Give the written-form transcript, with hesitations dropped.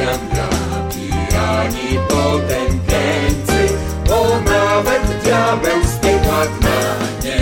Janga, pijani potępieńcy, bo nawet diabeł z piekła